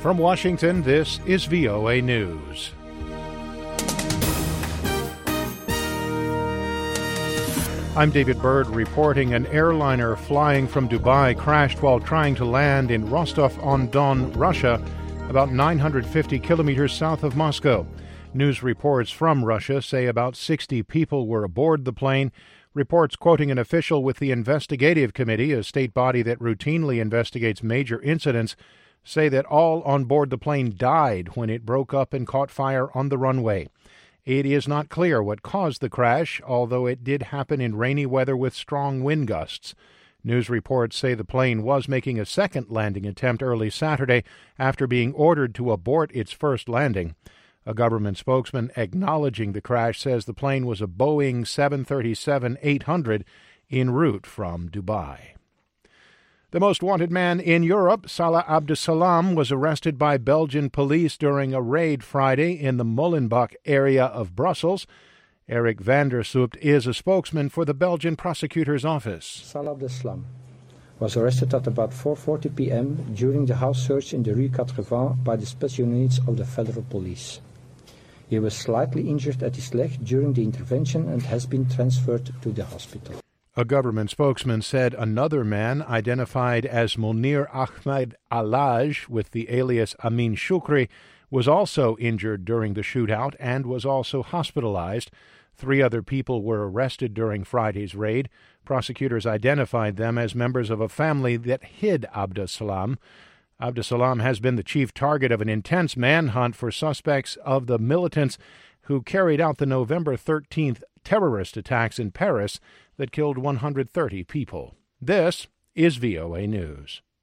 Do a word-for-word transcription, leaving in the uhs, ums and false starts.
From Washington, this is V O A News. I'm David Byrd reporting. An airliner flying from Dubai crashed while trying to land in Rostov-on-Don, Russia, about nine hundred fifty kilometers south of Moscow. News reports from Russia say about sixty people were aboard the plane. Reports quoting an official with the Investigative Committee, a state body that routinely investigates major incidents, say that all on board the plane died when it broke up and caught fire on the runway. It is not clear what caused the crash, although it did happen in rainy weather with strong wind gusts. News reports say the plane was making a second landing attempt early Saturday after being ordered to abort its first landing. A government spokesman acknowledging the crash says the plane was a Boeing seven thirty-seven eight hundred en route from Dubai. The most wanted man in Europe, Salah Abdeslam, was arrested by Belgian police during a raid Friday in the Molenbeek area of Brussels. Eric van der Soept is a spokesman for the Belgian prosecutor's office. Salah Abdeslam was arrested at about four forty p.m. during the house search in the Rue Quatre Vents by the special units of the federal police. He was slightly injured at his leg during the intervention and has been transferred to the hospital. A government spokesman said another man, identified as Monir Ahmed Alaj with the alias Amin Shukri, was also injured during the shootout and was also hospitalized. Three other people were arrested during Friday's raid. Prosecutors identified them as members of a family that hid Abdeslam. Abdeslam has been the chief target of an intense manhunt for suspects of the militants who carried out the November thirteenth terrorist attacks in Paris that killed one hundred thirty people. This is V O A News.